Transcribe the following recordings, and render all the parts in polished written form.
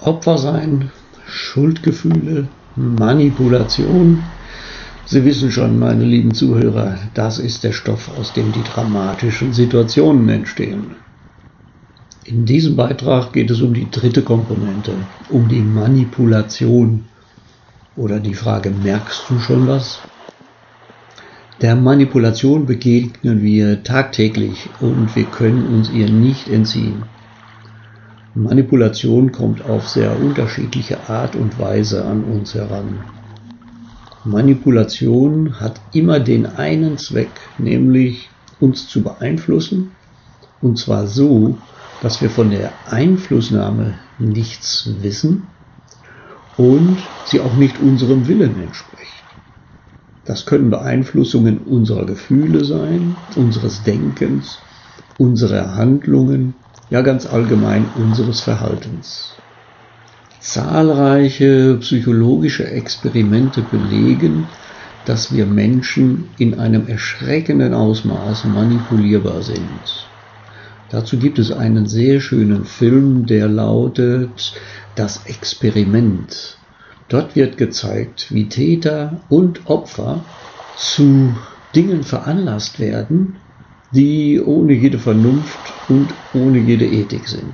Opfer sein, Schuldgefühle, Manipulation. Sie wissen schon, meine lieben Zuhörer, das ist der Stoff, aus dem die dramatischen Situationen entstehen. In diesem Beitrag geht es um die dritte Komponente, um die Manipulation. Oder die Frage, merkst du schon was? Der Manipulation begegnen wir tagtäglich und wir können uns ihr nicht entziehen. Manipulation kommt auf sehr unterschiedliche Art und Weise an uns heran. Manipulation hat immer den einen Zweck, nämlich uns zu beeinflussen, und zwar so, dass wir von der Einflussnahme nichts wissen und sie auch nicht unserem Willen entspricht. Das können Beeinflussungen unserer Gefühle sein, unseres Denkens, unserer Handlungen, ja ganz allgemein unseres Verhaltens. Zahlreiche psychologische Experimente belegen, dass wir Menschen in einem erschreckenden Ausmaß manipulierbar sind. Dazu gibt es einen sehr schönen Film, der lautet Das Experiment. Dort wird gezeigt, wie Täter und Opfer zu Dingen veranlasst werden, die ohne jede Vernunft und ohne jede Ethik sind.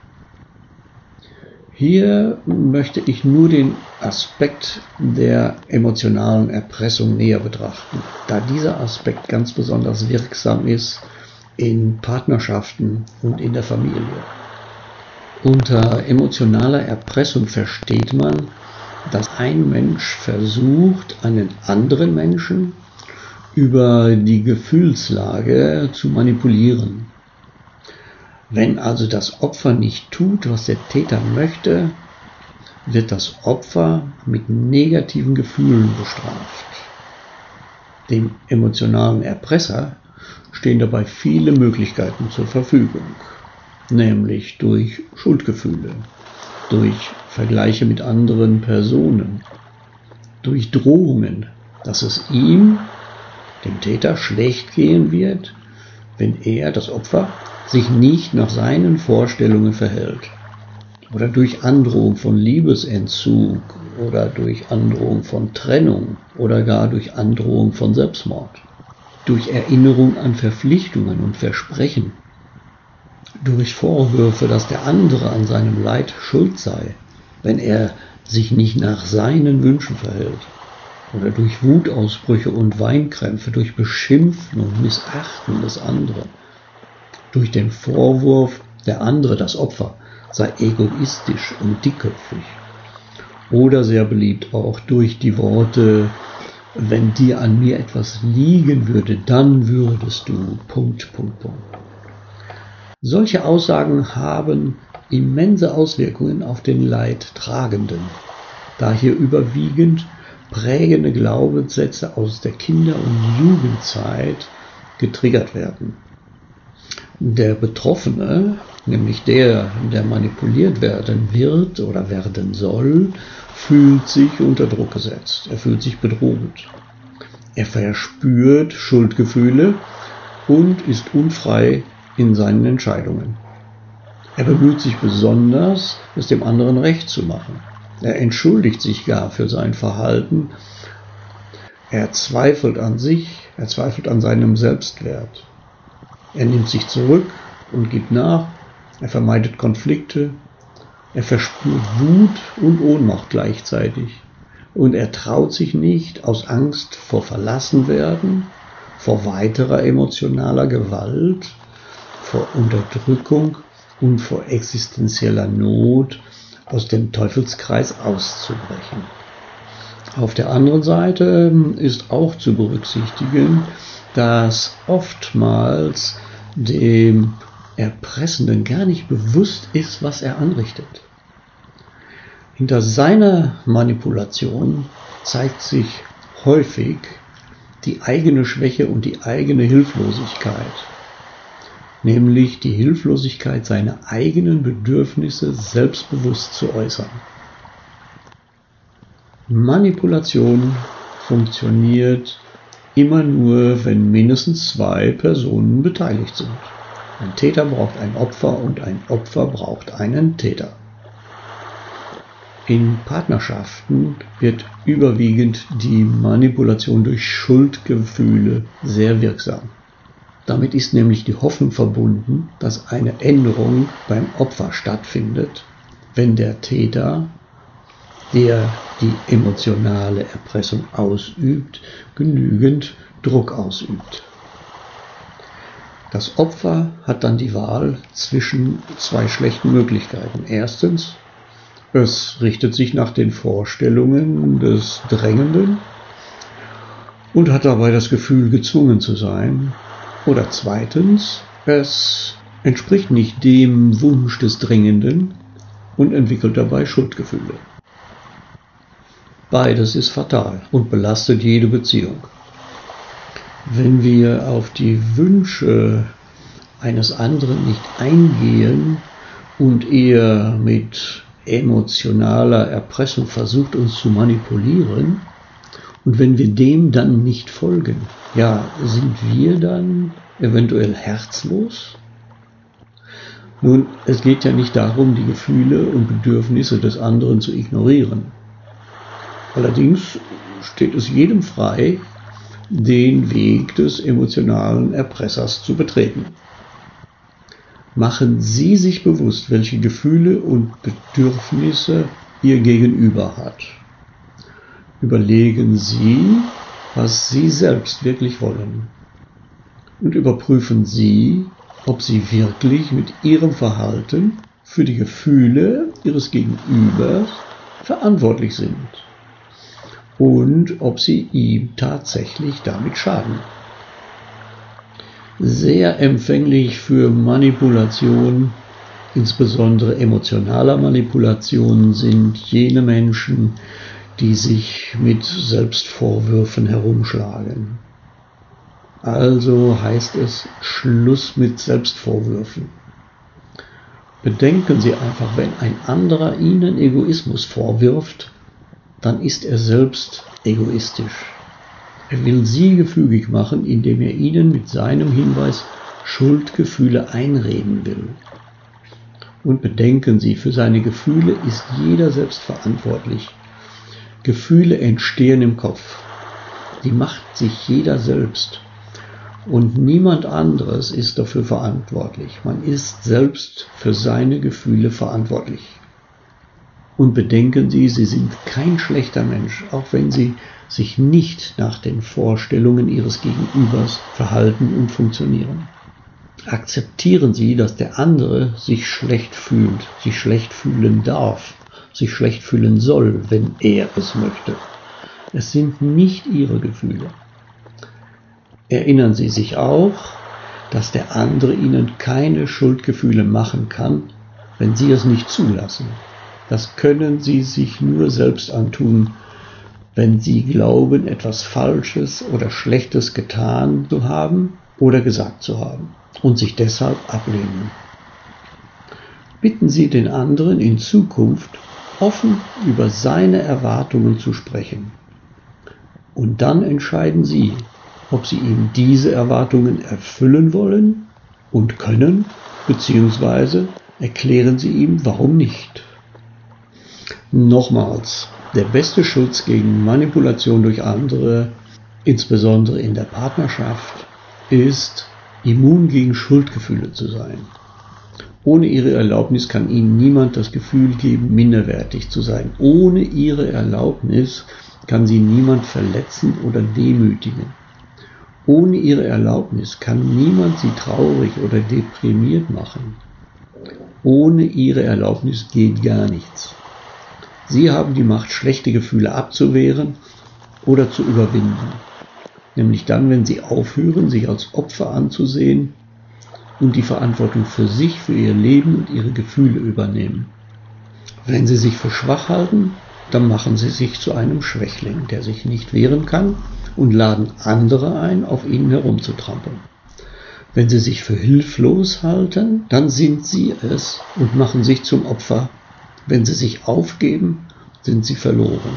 Hier möchte ich nur den Aspekt der emotionalen Erpressung näher betrachten, da dieser Aspekt ganz besonders wirksam ist in Partnerschaften und in der Familie. Unter emotionaler Erpressung versteht man, dass ein Mensch versucht, einen anderen Menschen über die Gefühlslage zu manipulieren. Wenn also das Opfer nicht tut, was der Täter möchte, wird das Opfer mit negativen Gefühlen bestraft. Dem emotionalen Erpresser stehen dabei viele Möglichkeiten zur Verfügung, nämlich durch Schuldgefühle, durch Vergleiche mit anderen Personen, durch Drohungen, dass es ihm, dem Täter, schlecht gehen wird, wenn er, das Opfer, sich nicht nach seinen Vorstellungen verhält, oder durch Androhung von Liebesentzug oder durch Androhung von Trennung oder gar durch Androhung von Selbstmord, durch Erinnerung an Verpflichtungen und Versprechen, durch Vorwürfe, dass der andere an seinem Leid schuld sei, wenn er sich nicht nach seinen Wünschen verhält, oder durch Wutausbrüche und Weinkrämpfe, durch Beschimpfen und Missachten des anderen, durch den Vorwurf, der andere, das Opfer, sei egoistisch und dickköpfig, oder sehr beliebt auch durch die Worte, wenn dir an mir etwas liegen würde, dann würdest du... Solche Aussagen haben immense Auswirkungen auf den Leidtragenden, da hier überwiegend prägende Glaubenssätze aus der Kinder- und Jugendzeit getriggert werden. Der Betroffene, nämlich der manipuliert werden wird oder werden soll, fühlt sich unter Druck gesetzt, er fühlt sich bedroht. Er verspürt Schuldgefühle und ist unfrei in seinen Entscheidungen. Er bemüht sich besonders, es dem anderen recht zu machen. Er entschuldigt sich gar für sein Verhalten. Er zweifelt an sich, er zweifelt an seinem Selbstwert. Er nimmt sich zurück und gibt nach. Er vermeidet Konflikte. Er verspürt Wut und Ohnmacht gleichzeitig. Und er traut sich nicht aus Angst vor Verlassenwerden, vor weiterer emotionaler Gewalt, vor Unterdrückung und vor existenzieller Not aus dem Teufelskreis auszubrechen. Auf der anderen Seite ist auch zu berücksichtigen, dass oftmals dem Erpressenden gar nicht bewusst ist, was er anrichtet. Hinter seiner Manipulation zeigt sich häufig die eigene Schwäche und die eigene Hilflosigkeit, nämlich die Hilflosigkeit, seine eigenen Bedürfnisse selbstbewusst zu äußern. Manipulation funktioniert immer nur, wenn mindestens 2 Personen beteiligt sind. Ein Täter braucht ein Opfer und ein Opfer braucht einen Täter. In Partnerschaften wird überwiegend die Manipulation durch Schuldgefühle sehr wirksam. Damit ist nämlich die Hoffnung verbunden, dass eine Änderung beim Opfer stattfindet, wenn der Täter, der die emotionale Erpressung ausübt, genügend Druck ausübt. Das Opfer hat dann die Wahl zwischen zwei schlechten Möglichkeiten. Erstens, es richtet sich nach den Vorstellungen des Drängenden und hat dabei das Gefühl, gezwungen zu sein. Oder zweitens, es entspricht nicht dem Wunsch des Drängenden und entwickelt dabei Schuldgefühle. Beides ist fatal und belastet jede Beziehung. Wenn wir auf die Wünsche eines anderen nicht eingehen und er mit emotionaler Erpressung versucht, uns zu manipulieren, und wenn wir dem dann nicht folgen, ja, sind wir dann eventuell herzlos? Nun, es geht ja nicht darum, die Gefühle und Bedürfnisse des anderen zu ignorieren. Allerdings steht es jedem frei, den Weg des emotionalen Erpressers zu betreten. Machen Sie sich bewusst, welche Gefühle und Bedürfnisse Ihr Gegenüber hat. Überlegen Sie, was Sie selbst wirklich wollen. Und überprüfen Sie, ob Sie wirklich mit Ihrem Verhalten für die Gefühle Ihres Gegenübers verantwortlich sind. Und ob Sie ihm tatsächlich damit schaden. Sehr empfänglich für Manipulation, insbesondere emotionaler Manipulation, sind jene Menschen, die sich mit Selbstvorwürfen herumschlagen. Also heißt es Schluss mit Selbstvorwürfen. Bedenken Sie einfach, wenn ein anderer Ihnen Egoismus vorwirft, dann ist er selbst egoistisch. Er will Sie gefügig machen, indem er Ihnen mit seinem Hinweis Schuldgefühle einreden will. Und bedenken Sie, für seine Gefühle ist jeder selbst verantwortlich. Gefühle entstehen im Kopf. Die macht sich jeder selbst. Und niemand anderes ist dafür verantwortlich. Man ist selbst für seine Gefühle verantwortlich. Und bedenken Sie, Sie sind kein schlechter Mensch, auch wenn Sie sich nicht nach den Vorstellungen Ihres Gegenübers verhalten und funktionieren. Akzeptieren Sie, dass der andere sich schlecht fühlt, sich schlecht fühlen darf, sich schlecht fühlen soll, wenn er es möchte. Es sind nicht Ihre Gefühle. Erinnern Sie sich auch, dass der andere Ihnen keine Schuldgefühle machen kann, wenn Sie es nicht zulassen. Das können Sie sich nur selbst antun, wenn Sie glauben, etwas Falsches oder Schlechtes getan zu haben oder gesagt zu haben und sich deshalb ablehnen. Bitten Sie den anderen in Zukunft offen über seine Erwartungen zu sprechen. Und dann entscheiden Sie, ob Sie ihm diese Erwartungen erfüllen wollen und können, beziehungsweise erklären Sie ihm, warum nicht. Nochmals, der beste Schutz gegen Manipulation durch andere, insbesondere in der Partnerschaft, ist, immun gegen Schuldgefühle zu sein. Ohne Ihre Erlaubnis kann Ihnen niemand das Gefühl geben, minderwertig zu sein. Ohne Ihre Erlaubnis kann Sie niemand verletzen oder demütigen. Ohne Ihre Erlaubnis kann niemand Sie traurig oder deprimiert machen. Ohne Ihre Erlaubnis geht gar nichts. Sie haben die Macht, schlechte Gefühle abzuwehren oder zu überwinden. Nämlich dann, wenn Sie aufhören, sich als Opfer anzusehen und die Verantwortung für sich, für Ihr Leben und Ihre Gefühle übernehmen. Wenn Sie sich für schwach halten, dann machen Sie sich zu einem Schwächling, der sich nicht wehren kann, und laden andere ein, auf ihnen herumzutrampeln. Wenn Sie sich für hilflos halten, dann sind Sie es und machen sich zum Opfer. Wenn Sie sich aufgeben, sind Sie verloren.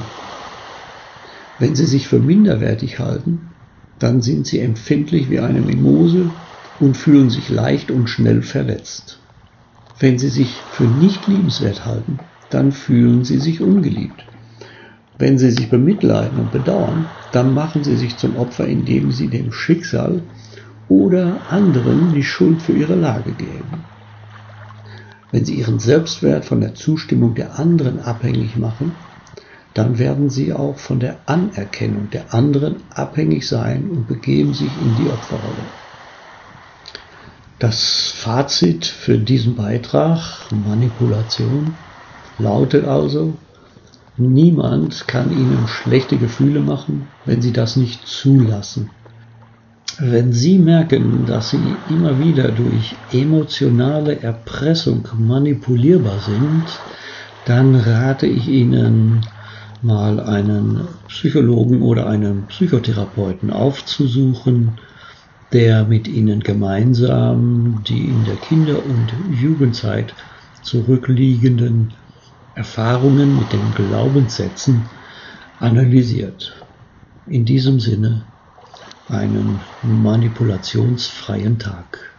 Wenn Sie sich für minderwertig halten, dann sind Sie empfindlich wie eine Mimose und fühlen sich leicht und schnell verletzt. Wenn Sie sich für nicht liebenswert halten, dann fühlen sie sich ungeliebt. Wenn sie sich bemitleiden und bedauern, dann machen sie sich zum Opfer, indem sie dem Schicksal oder anderen die Schuld für ihre Lage geben. Wenn sie ihren Selbstwert von der Zustimmung der anderen abhängig machen, dann werden sie auch von der Anerkennung der anderen abhängig sein und begeben sich in die Opferrolle. Das Fazit für diesen Beitrag, Manipulation, lautet also: Niemand kann Ihnen schlechte Gefühle machen, wenn Sie das nicht zulassen. Wenn Sie merken, dass Sie immer wieder durch emotionale Erpressung manipulierbar sind, dann rate ich Ihnen, mal einen Psychologen oder einen Psychotherapeuten aufzusuchen, der mit Ihnen gemeinsam die in der Kinder- und Jugendzeit zurückliegenden Erfahrungen mit den Glaubenssätzen analysiert. In diesem Sinne einen manipulationsfreien Tag.